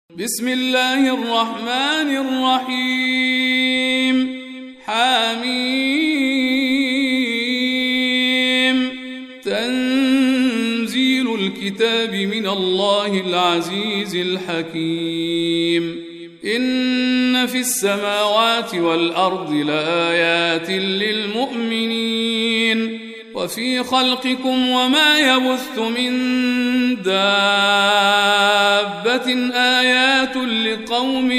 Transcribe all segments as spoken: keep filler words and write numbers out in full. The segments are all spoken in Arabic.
بسم الله الرحمن الرحيم حميم تنزيل الكتاب من الله العزيز الحكيم إن في السماوات والأرض لآيات للمؤمنين وفي خلقكم وما يبث من دابة آيات لقوم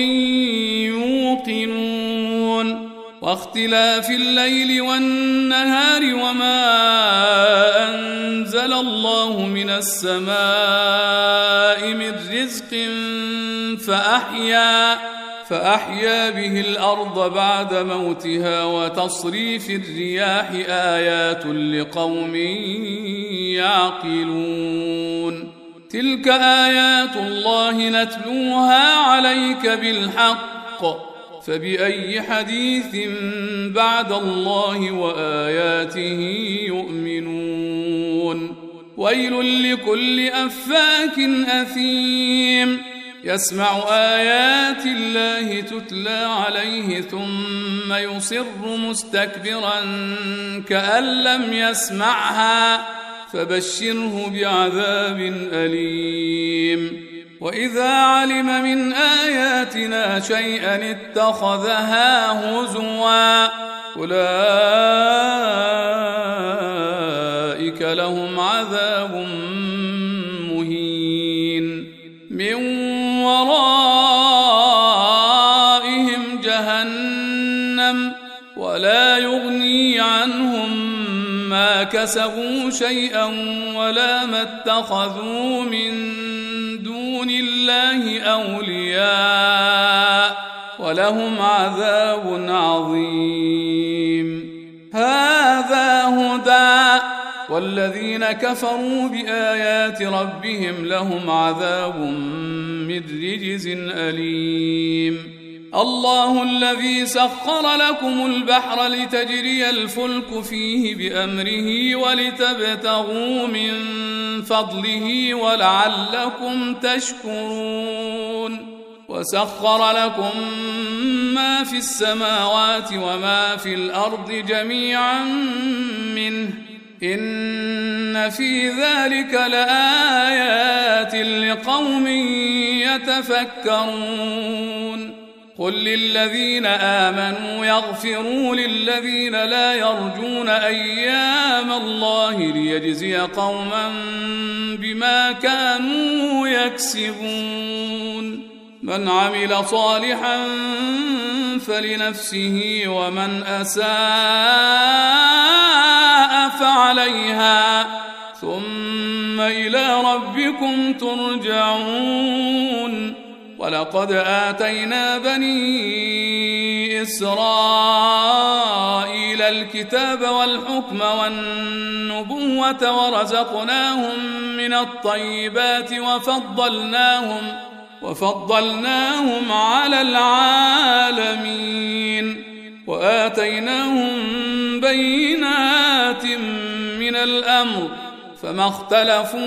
يوقنون واختلاف الليل والنهار وما أنزل الله من السماء من رزق فأحيا فأحيا به الأرض بعد موتها وتصريف الرياح آيات لقوم يعقلون تلك آيات الله نتلوها عليك بالحق فبأي حديث بعد الله وآياته يؤمنون ويل لكل أفاك أثيم يسمع آيات الله تتلى عليه ثم يصر مستكبرا كأن لم يسمعها فبشره بعذاب أليم وإذا علم من آياتنا شيئا اتخذها هزوا أولئك لهم عذاب مهين من ورائهم جهنم ولا يغني عنهم ما كسبوا شيئا ولا ما اتخذوا من دون الله أولياء ولهم عذاب عظيم هذا هدى والذين كفروا بآيات ربهم لهم عذاب من رجز أليم الله الذي سخر لكم البحر لتجري الفلك فيه بأمره ولتبتغوا من فضله ولعلكم تشكرون وسخر لكم ما في السماوات وما في الأرض جميعا منه إن في ذلك لآيات لقوم يتفكرون قل للذين آمنوا يغفروا للذين لا يرجون أيام الله ليجزي قوما بما كانوا يكسبون من عمل صالحا فلنفسه ومن أساء فعليها ثم إلى ربكم ترجعون ولقد آتينا بني إسرائيل الكتاب والحكم والنبوة ورزقناهم من الطيبات وفضلناهم وفضلناهم على العالمين وآتيناهم بينات من الأمر فما اختلفوا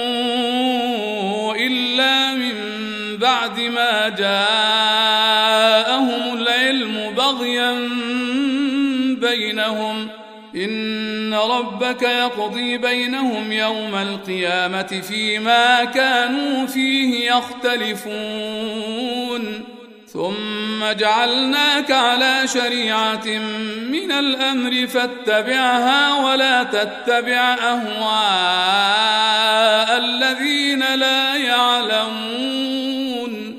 إلا من بعد ما جاءهم العلم بغيا بينهم إن ربك يقضي بينهم يوم القيامة فيما كانوا فيه يختلفون ثم جعلناك على شريعة من الأمر فاتبعها ولا تتبع أهواء الذين لا يعلمون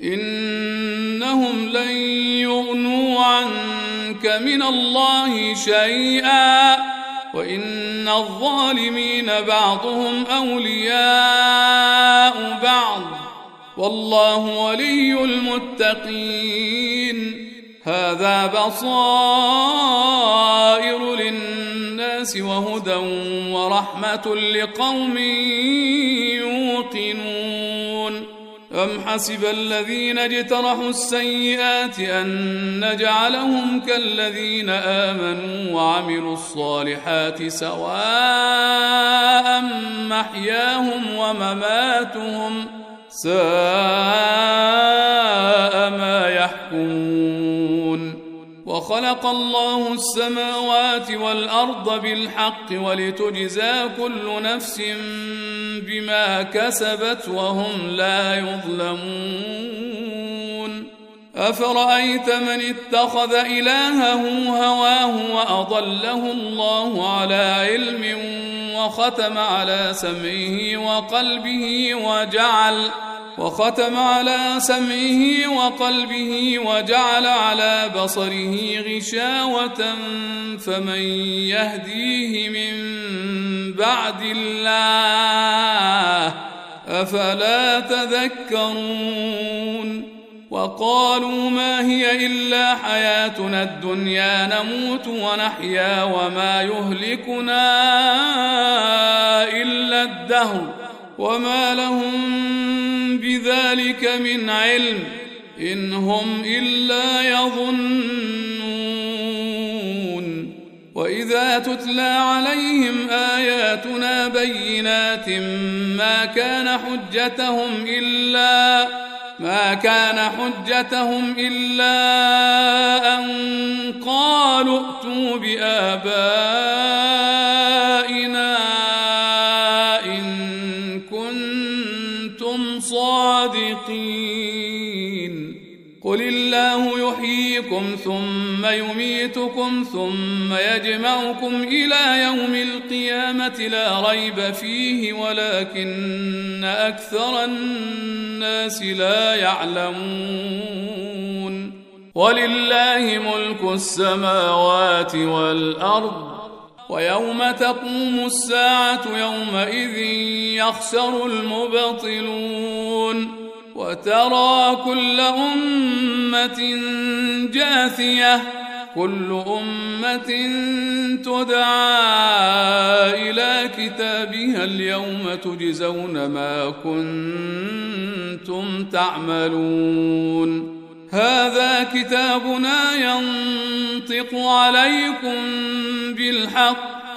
إنهم لن يغنوا عنك من الله شيئا وإن الظالمين بعضهم أولياء بعض والله ولي المتقين هذا بصائر للناس وهدى ورحمة لقوم يوقنون أم حسب الذين اجترحوا السيئات أن نجعلهم كالذين آمنوا وعملوا الصالحات سواء محياهم ومماتهم ساء وخلق الله السماوات والأرض بالحق ولتجزى كل نفس بما كسبت وهم لا يظلمون أفرأيت من اتخذ إلهه هواه وأضله الله على علم وختم على سمعه وقلبه وجعل وختم على سمعه وقلبه وجعل على بصره غشاوة فمن يهديه من بعد الله أفلا تذكرون وقالوا ما هي إلا حياتنا الدنيا نموت ونحيا وما يهلكنا إلا الدهر وما لهم بذلك من علم إن هم إلا يظنون وإذا تتلى عليهم آياتنا بينات ما كان حجتهم إلا ما كان حجتهم إلا أن قالوا ائتوا بآبائنا إن كنتم صادقين قل الله يحييكم ثم يميتكم ثم يجمعكم إلى يوم القيامة لا ريب فيه ولكن أكثر الناس لا يعلمون ولله ملك السماوات والأرض ويوم تقوم الساعة يومئذ يخسر المبطلون وترى كل أمة جاثية كل أمة تدعى إلى كتابها اليوم تجزون ما كنتم تعملون هذا كتابنا ينطق عليكم بالحق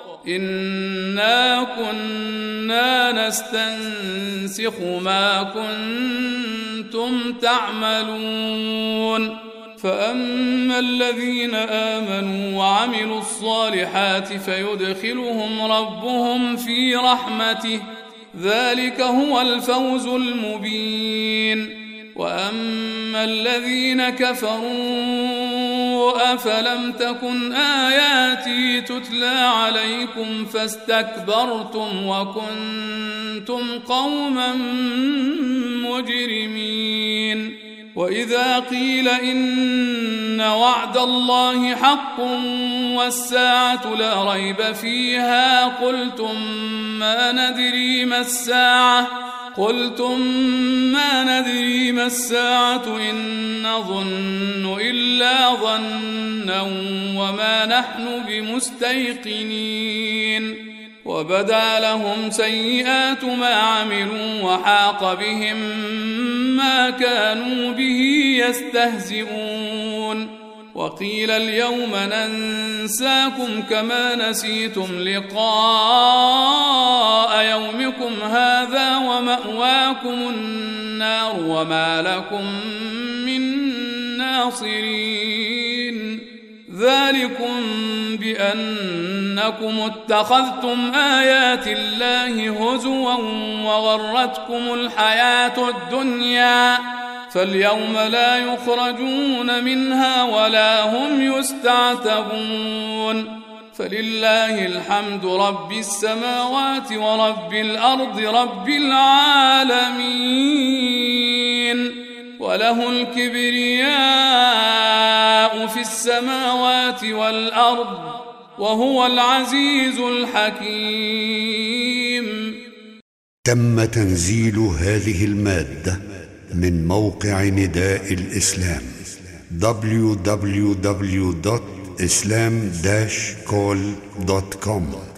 إنا كنا نستنسخ ما كنتم تعملون فأما الذين آمنوا وعملوا الصالحات فيدخلهم ربهم في رحمته ذلك هو الفوز المبين وأما الذين كفروا أفلم تكن آياتي تتلى عليكم فاستكبرتم وكنتم قوما مجرمين وإذا قيل إن وعد الله حق والساعة لا ريب فيها قلتم ما ندري ما الساعة قلتم ما ندري ما الساعة إن نظن إلا ظنا وما نحن بمستيقنين وبدا لهم سيئات ما عملوا وحاق بهم ما كانوا به يستهزئون وقيل اليوم ننساكم كما نسيتم لقاء يومكم هذا ومأواكم النار وما لكم من ناصرين ذلكم بأنكم اتخذتم آيات الله هزوا وغرتكم الحياة الدنيا فاليوم لا يخرجون منها ولا هم يستعتبون فلله الحمد رب السماوات ورب الأرض رب العالمين وله الكبرياء في السماوات والأرض وهو العزيز الحكيم. تم تنزيل هذه المادة من موقع نداء الإسلام دبليو دبليو دبليو دوت إسلام داش كول دوت كوم.